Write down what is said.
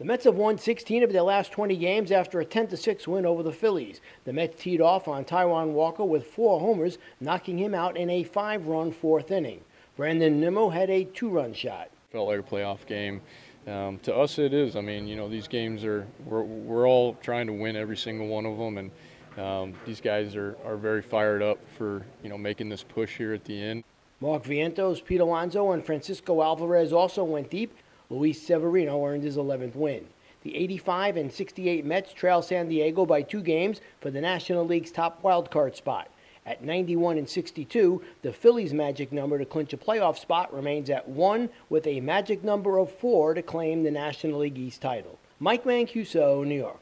The Mets have won 16 of their last 20 games after a 10-6 win over the Phillies. The Mets teed off on Taijuan Walker with 4 homers, knocking him out in a 5-run fourth inning. Brandon Nimmo had a 2-run shot. Felt like a playoff game. To us, it is. I mean, these games we're all trying to win every single one of them, and these guys are very fired up for making this push here at the end. Mark Vientos, Pete Alonso, and Francisco Alvarez also went deep. Luis Severino earned his 11th win. The 85 and 68 Mets trail San Diego by 2 games for the National League's top wildcard spot. At 91 and 62, the Phillies' magic number to clinch a playoff spot remains at 1, with a magic number of 4 to claim the National League East title. Mike Mancuso, New York.